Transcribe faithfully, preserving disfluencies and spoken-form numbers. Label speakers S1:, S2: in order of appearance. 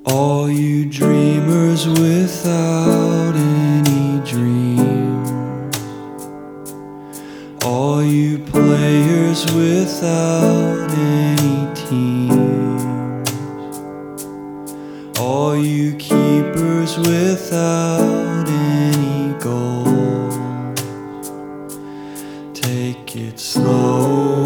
S1: All you dreamers without any dreams, all you players without any teams, all you keepers without any goals, take it slow.